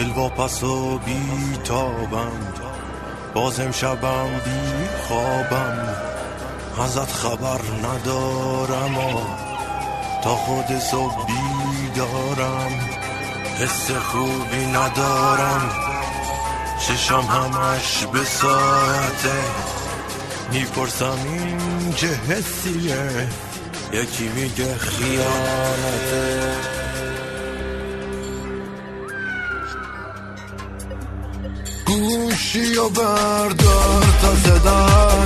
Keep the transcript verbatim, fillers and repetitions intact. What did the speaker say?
دل واپس و بی تابم، بازم شبم بی خوابم، ازت خبر ندارم و تا خود صبح بیدارم، حس خوبی ندارم، چشم همش به ساعته، میپرسم این چه حسیه، یکی میگه خیانته. گوشی و بردار تا صدا